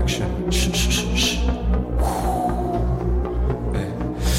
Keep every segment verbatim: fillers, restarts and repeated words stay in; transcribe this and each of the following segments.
direction. Shh, shh, shh, shh. Hey.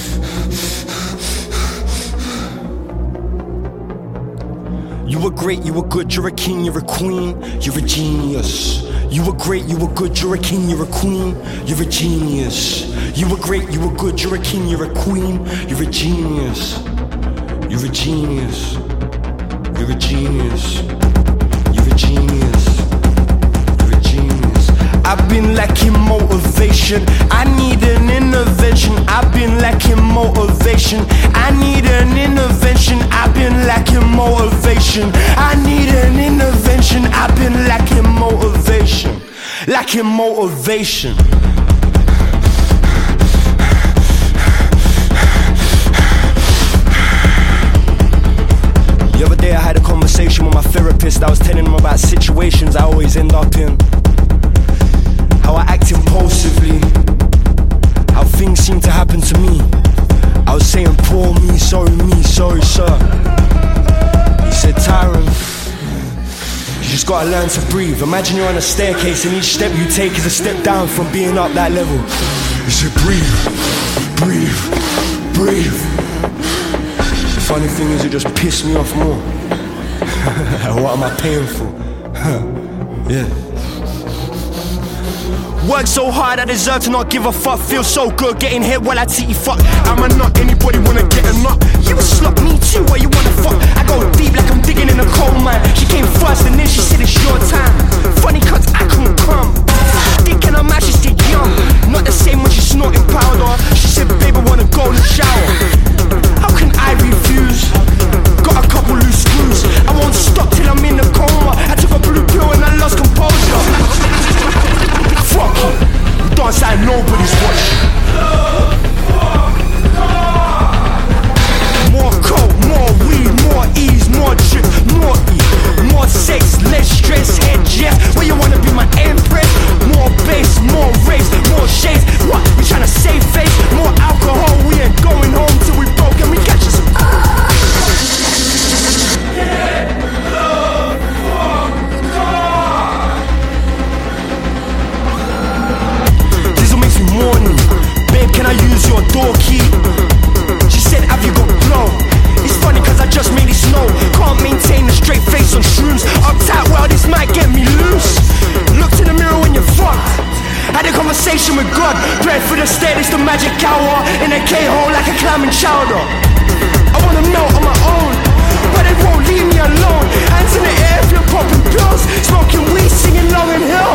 You were great, you were good, you're a king, you're a queen, you're a genius. You were great, you were good, you're a king, you're a queen, you're a genius. You were great, you were good, you're a king, you're a queen, you're a genius. You're a genius. You're a genius. You're a genius. You're a genius. I've been lacking motivation. I need an intervention. I've been lacking motivation. I need an intervention. I've been lacking motivation. I need an intervention. I've been lacking motivation. Lacking motivation. The other day I had a conversation with my therapist. I was telling him about situations I always end up in, how I act impulsively, how things seem to happen to me. I was saying, poor me, sorry me, sorry sir. He said, Tyron, you just gotta learn to breathe. Imagine you're on a staircase and each step you take is a step down from being up that level. He said, breathe, breathe, breathe. The funny thing is, it just pissed me off more. What am I paying for? Yeah. Work so hard, I deserve to not give a fuck. Feel so good, getting hit while I titty fuck. I'm a nut, anybody wanna get a nut? You a slut, me too, why you wanna fuck? I go deep like I'm digging in a coal mine. She came first and then she said it's your time. Funny cause I couldn't come. Thinking I'm actually still young. Not the same when she's snorting powder. She said, babe, I wanna go in the shower. How can I refuse? Got a couple loose screws. I won't stop till I'm in the coma. I took a blue pill and I lost composure. Fuck you, you dance like nobody's watching. More coke, more weed, more ease, more drip, more E, more sex, less stress, head jet. Where you wanna be my empress? More bass, more race, more shades. What? We tryna save face? More alcohol, we ain't going home till we broke and we catch us. Diesel makes me morning. Babe, can I use your door key? She said, have you got glow? It's funny cause I just made it snow. Can't maintain a straight face on shrooms. Uptight, well this might get me loose. Looked in the mirror when you're fucked. Had a conversation with God. Prayed for the state, it's the magic hour. In a K-hole like a clam and chowder. I wanna melt on my own, but it won't leave me alone. Hands in the air if you're popping pills. Smoking weed, singing Long and Hill.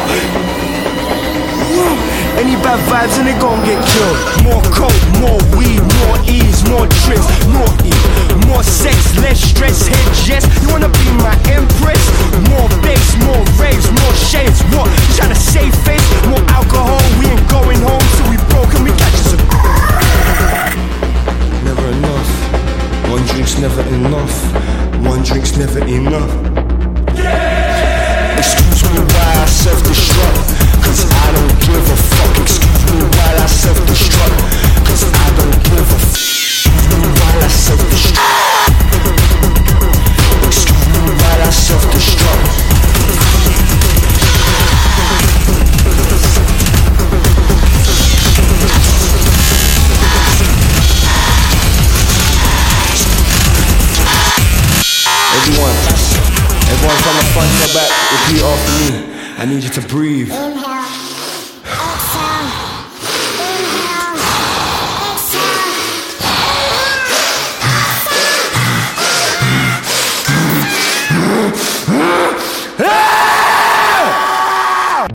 Any bad vibes and they gon' get killed. More coke, more weed, more ease, more trips, more E, more sex, less stress, head jets. You wanna be my empress? More bass, more raves, more shades. What? Tryna save face? More alcohol, we ain't going home till we broke and we catch us a. Never enough. One drink's never enough. One drink's never enough. Yeah! Excuse me while I self-destruct. Cause I don't give a fuck. Excuse me while I self-destruct. Cause I don't give a fuck. Excuse me while I self-destruct. Excuse me while I self-destruct. Everyone, everyone from the front to the back, repeat after me. I need you to breathe.